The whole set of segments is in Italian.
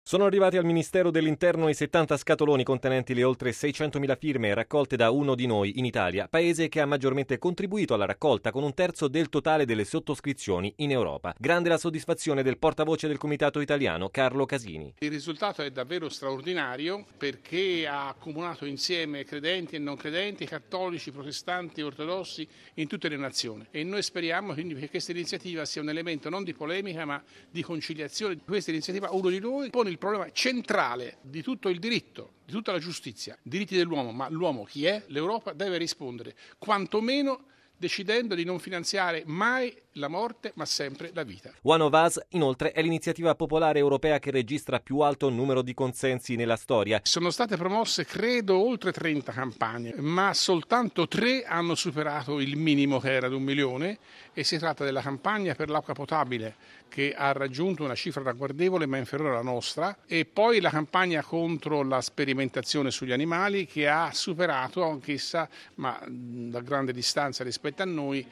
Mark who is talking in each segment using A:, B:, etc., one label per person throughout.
A: Sono arrivati al Ministero dell'Interno i 70 scatoloni contenenti le oltre 600.000 firme raccolte da Uno di Noi in Italia, paese che ha maggiormente contribuito alla raccolta con un terzo del totale delle sottoscrizioni in Europa. Grande la soddisfazione del portavoce del Comitato Italiano, Carlo Casini.
B: Il risultato è davvero straordinario perché ha accomunato insieme credenti e non credenti, cattolici, protestanti, ortodossi in tutte le nazioni. E noi speriamo quindi che questa iniziativa sia un elemento non di polemica ma di conciliazione. Questa iniziativa Uno di Noi pone il problema centrale di tutto il diritto, di tutta la giustizia, diritti dell'uomo, ma l'uomo chi è? L'Europa deve rispondere, quantomeno decidendo di non finanziare mai la morte, ma sempre la vita.
A: One of Us, inoltre, è l'iniziativa popolare europea che registra più alto numero di consensi nella storia.
B: Sono state promosse, credo, oltre 30 campagne, ma soltanto 3 hanno superato il minimo che era di 1 milione e si tratta della campagna per l'acqua potabile che ha raggiunto una cifra ragguardevole ma inferiore alla nostra e poi la campagna contro la sperimentazione sugli animali che ha superato anch'essa, ma da grande distanza rispetto a noi,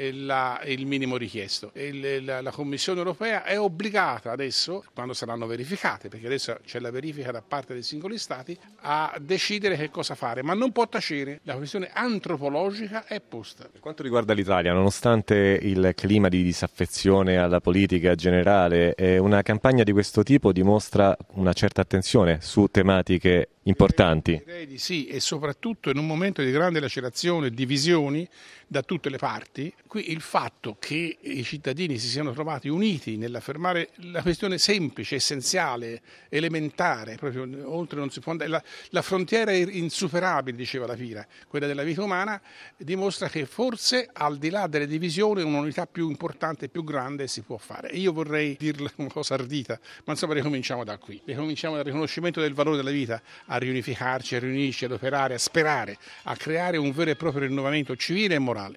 B: il minimo richiesto. La Commissione europea è obbligata adesso, quando saranno verificate, perché adesso c'è la verifica da parte dei singoli stati, a decidere che cosa fare, ma non può tacere, la questione antropologica è posta.
A: Per quanto riguarda l'Italia, nonostante il clima di disaffezione alla politica generale, una campagna di questo tipo dimostra una certa attenzione su tematiche importanti.
B: Direi di sì, e soprattutto in un momento di grande lacerazione e divisioni da tutte le parti, qui il fatto che i cittadini si siano trovati uniti nell'affermare la questione semplice, essenziale, elementare, proprio oltre non si può andare, la frontiera è insuperabile, diceva la Pira, quella della vita umana, dimostra che forse al di là delle divisioni un'unità più importante e più grande si può fare. E io vorrei dirla una cosa ardita, ma insomma ricominciamo da qui, ricominciamo dal riconoscimento del valore della vita, a riunificarci, a riunirci, ad operare, a sperare, a creare un vero e proprio rinnovamento civile e morale.